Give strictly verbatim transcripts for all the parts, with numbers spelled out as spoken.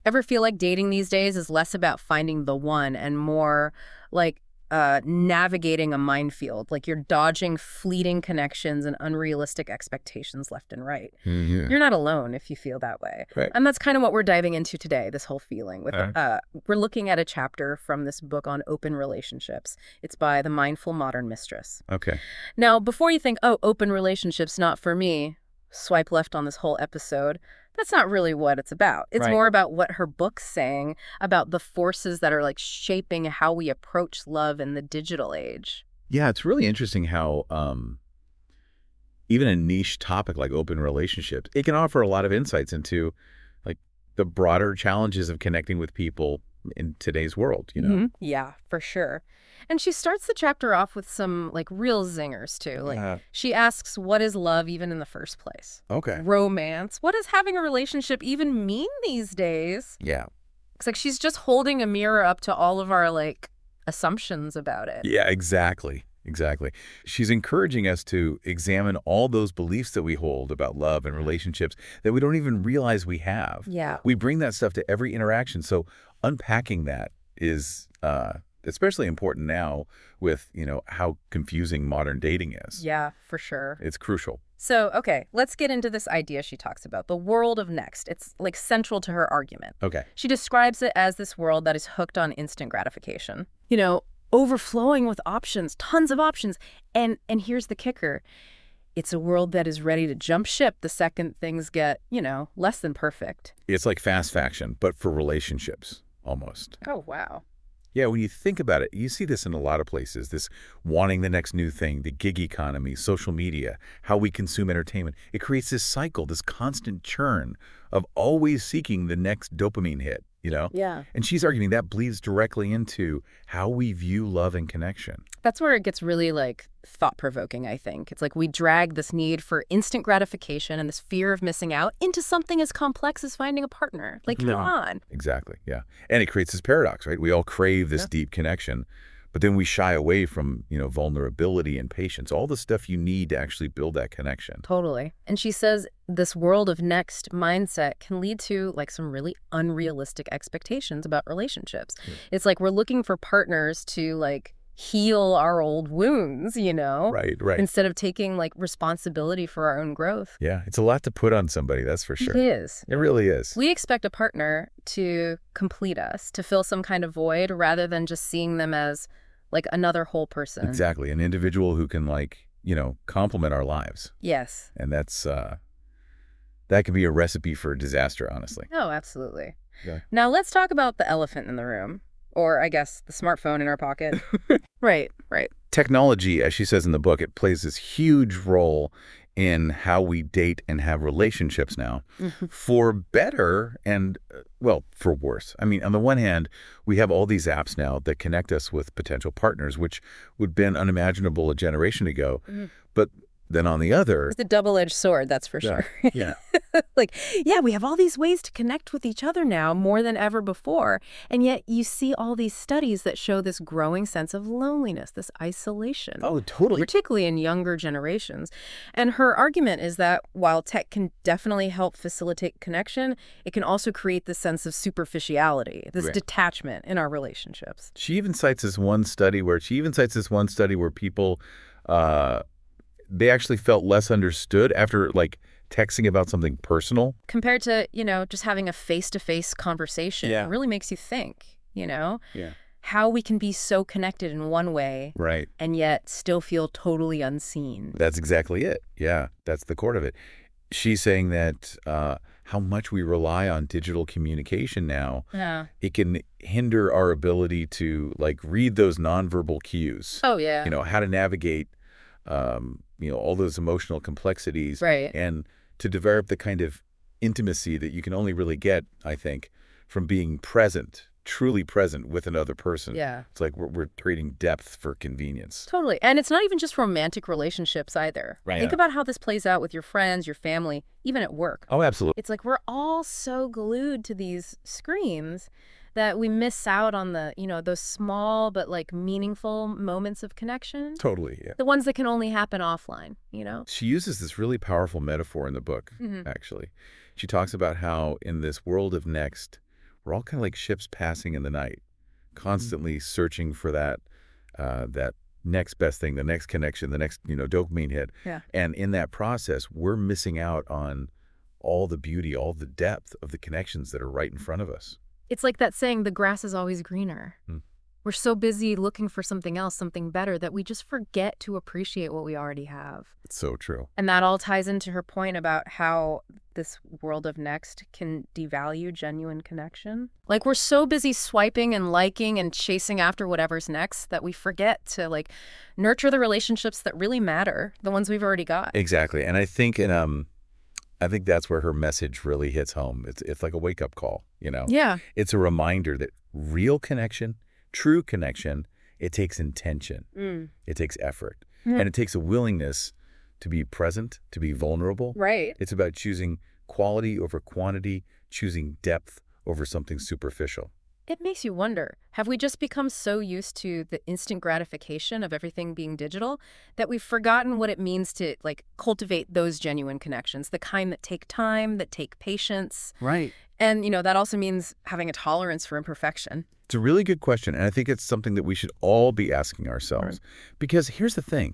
Ever feel like dating these days is less about finding the one and more like uh, navigating a minefield? Like you're dodging fleeting connections and unrealistic expectations left and right. Mm-hmm. You're not alone if you feel that way. Right. And that's kind of what we're diving into today, this whole feeling. With Uh-huh. uh, We're looking at a chapter from this book on open relationships. It's by The Mindful Modern Mistress. Okay. Now, before you think, oh, open relationships, not for me, swipe left on this whole episode. That's not really what it's about. It's Right. more about what her book's saying about the forces that are like shaping how we approach love in the digital age. Yeah, it's really interesting how um, even a niche topic like open relationships, it can offer a lot of insights into like the broader challenges of connecting with people in today's world, you know? Mhm. Yeah, for sure. And she starts the chapter off with some like real zingers too. Like Uh, she asks, what is love even in the first place? okay. Romance. What does having a relationship even mean these days? Yeah. It's like she's just holding a mirror up to all of our like assumptions about it. Yeah, exactly. Exactly. She's encouraging us to examine all those beliefs that we hold about love and relationships that we don't even realize we have. Yeah. We bring that stuff to every interaction. So unpacking that is uh, especially important now with, you know, how confusing modern dating is. Yeah, for sure. It's crucial. So, okay, let's get into this idea she talks about, the world of next. It's like central to her argument. Okay. She describes it as this world that is hooked on instant gratification. You know, overflowing with options, tons of options. And and here's the kicker. It's a world that is ready to jump ship the second things get, you know, less than perfect. It's like fast fashion, but for relationships, almost. Oh, wow. Yeah, when you think about it, you see this in a lot of places, this wanting the next new thing, the gig economy, social media, how we consume entertainment. It creates this cycle, this constant churn of always seeking the next dopamine hit, you know? Yeah. And she's arguing that bleeds directly into how we view love and connection. That's where it gets really, like, thought-provoking, I think. It's like we drag this need for instant gratification and this fear of missing out into something as complex as finding a partner. Like, come Yeah. on. Exactly, yeah. And it creates this paradox, right? We all crave this Yeah. deep connection, but then we shy away from, you know, vulnerability and patience, all the stuff you need to actually build that connection. Totally. And she says this world of next mindset can lead to, like, some really unrealistic expectations about relationships. Yeah. It's like we're looking for partners to, like, heal our old wounds, you know? Right, right. Instead of taking, like, responsibility for our own growth. Yeah, it's a lot to put on somebody, that's for sure. It is. It really is. We expect a partner to complete us, to fill some kind of void, rather than just seeing them as, like, another whole person. Exactly. An individual who can, like, you know, complement our lives. Yes. And that's, uh, that can be a recipe for disaster, honestly. Oh, absolutely. Yeah. Now let's talk about the elephant in the room. Or, I guess, the smartphone in our pocket. Right, right. Technology, as she says in the book, it plays this huge role in how we date and have relationships now, Mhm. for better and, uh, well, for worse. I mean, on the one hand, we have all these apps now that connect us with potential partners, which would have been unimaginable a generation ago. Mhm. But then on the other... It's a double-edged sword, that's for Yeah, sure. yeah. Like, yeah, we have all these ways to connect with each other now more than ever before. And yet you see all these studies that show this growing sense of loneliness, this isolation. Oh, totally. Particularly in younger generations. And her argument is that while tech can definitely help facilitate connection, it can also create this sense of superficiality, this Right. detachment in our relationships. She even cites this one study where she even cites this one study where people, uh, they actually felt less understood after like texting about something personal. Compared to, you know, just having a face-to-face conversation. Yeah. It really makes you think, you know, Yeah. how we can be so connected in one way Right. and yet still feel totally unseen. That's exactly it. Yeah, that's the core of it. She's saying that uh, how much we rely on digital communication now, Yeah. it can hinder our ability to like read those nonverbal cues. Oh, yeah. You know, how to navigate, um, you know, all those emotional complexities. Right. And to develop the kind of intimacy that you can only really get, I think, from being present, truly present with another person. Yeah. It's like we're, we're trading depth for convenience. Totally. And it's not even just romantic relationships either. Right. Think Yeah. about how this plays out with your friends, your family, even at work. Oh, absolutely. It's like we're all so glued to these screens that we miss out on the, you know, those small but like meaningful moments of connection. Totally, yeah. The ones that can only happen offline, you know? She uses this really powerful metaphor in the book, Mhm. actually. She talks about how in this world of next, We're all kind of like ships passing in the night, constantly mm-hmm. searching for that uh, that next best thing, the next connection, the next, you know, dopamine hit. Yeah. And in that process, we're missing out on all the beauty, all the depth of the connections that are right in front of us. It's like that saying, the grass is always greener. Hmm. We're so busy looking for something else, something better, that we just forget to appreciate what we already have. It's so true. And that all ties into her point about how this world of next can devalue genuine connection. Like, we're so busy swiping and liking and chasing after whatever's next that we forget to, like, nurture the relationships that really matter, the ones we've already got. Exactly. And I think in, um, I think that's where her message really hits home. It's, it's like a wake-up call, you know? Yeah. It's a reminder that real connection, true connection, it takes intention. Mm. It takes effort. Mm. And it takes a willingness to be present, to be vulnerable. Right. It's about choosing quality over quantity, choosing depth over something superficial. It makes you wonder, have we just become so used to the instant gratification of everything being digital that we've forgotten what it means to, like, cultivate those genuine connections, the kind that take time, that take patience? Right. And, you know, that also means having a tolerance for imperfection. It's a really good question, and I think it's something that we should all be asking ourselves. Right. Because here's the thing.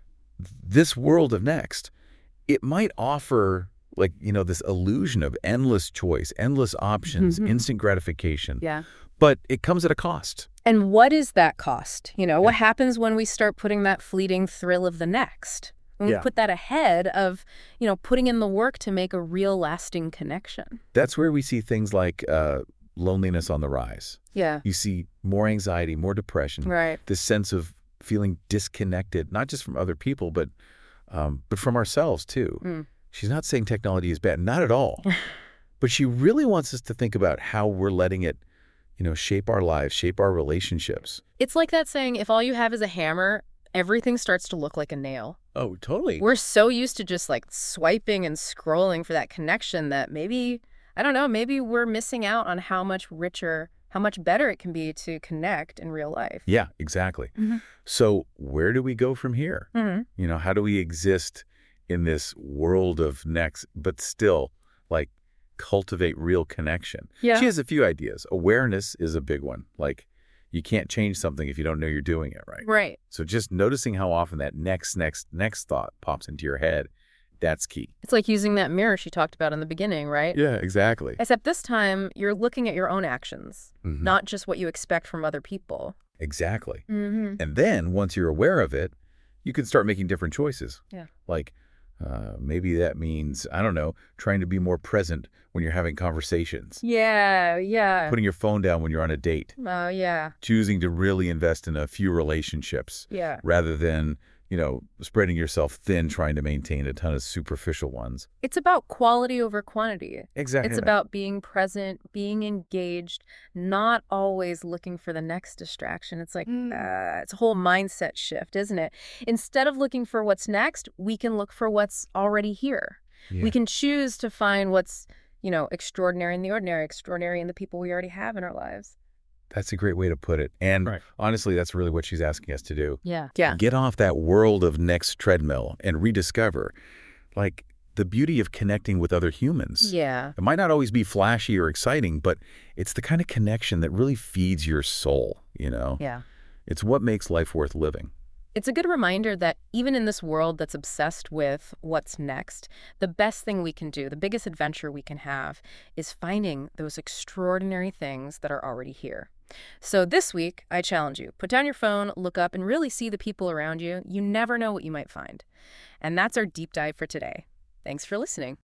This world of next, it might offer, like, you know, this illusion of endless choice, endless options, mm-hmm. instant gratification. Yeah. But it comes at a cost. And what is that cost? You know, yeah. What happens when we start putting that fleeting thrill of the next? When we yeah. put that ahead of, you know, putting in the work to make a real lasting connection? That's where we see things like uh, loneliness on the rise. Yeah. You see more anxiety, more depression. Right. This sense of feeling disconnected, not just from other people, but um, but from ourselves, too. Mm. She's not saying technology is bad, not at all. But she really wants us to think about how we're letting it, you know, shape our lives, shape our relationships. It's like that saying, if all you have is a hammer, everything starts to look like a nail. Oh, totally. We're so used to just, like, swiping and scrolling for that connection that maybe, I don't know, maybe we're missing out on how much richer, how much better it can be to connect in real life. Yeah, exactly. Mm-hmm. So where do we go from here? Mm-hmm. You know, how do we exist in this world of next, but still, like, cultivate real connection? Yeah. She has a few ideas. Awareness is a big one. Like, you can't change something if you don't know you're doing it right. Right. So just noticing how often that next, next, next thought pops into your head, that's key. It's like using that mirror she talked about in the beginning, right? Yeah, exactly. Except this time, you're looking at your own actions, mm-hmm. not just what you expect from other people. Exactly. Mm-hmm. And then, once you're aware of it, you can start making different choices. Yeah. Like, uh, maybe that means, I don't know, trying to be more present when you're having conversations. Yeah, yeah. Putting your phone down when you're on a date. Oh, uh, yeah. Choosing to really invest in a few relationships. Yeah. Rather than, you know, spreading yourself thin trying to maintain a ton of superficial ones. It's about quality over quantity. Exactly. It's about being present, being engaged, not always looking for the next distraction. It's like, mm. uh, it's a whole mindset shift, isn't it? Instead of looking for what's next, we can look for what's already here. Yeah. We can choose to find what's, you know, extraordinary in the ordinary, extraordinary in the people we already have in our lives. That's a great way to put it. And right. honestly, that's really what she's asking us to do. Yeah. Yeah. Get off that world of next treadmill and rediscover, like, the beauty of connecting with other humans. Yeah. It might not always be flashy or exciting, but it's the kind of connection that really feeds your soul, you know? Yeah. It's what makes life worth living. It's a good reminder that even in this world that's obsessed with what's next, the best thing we can do, the biggest adventure we can have, is finding those extraordinary things that are already here. So this week, I challenge you, put down your phone, look up, and really see the people around you. You never know what you might find. And that's our deep dive for today. Thanks for listening.